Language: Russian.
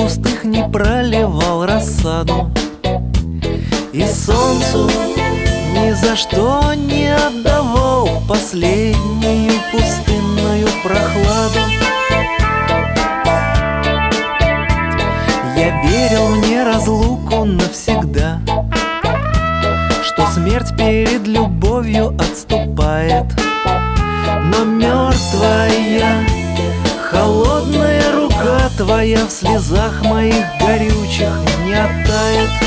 пустых не проливал рассаду, и солнцу ни за что не отдавал последнюю пустынную прохладу. Я верил в неразлуку навсегда, что смерть перед любовью отступает. Но мертвая, холодная рука твоя в слезах моих горючих не оттает.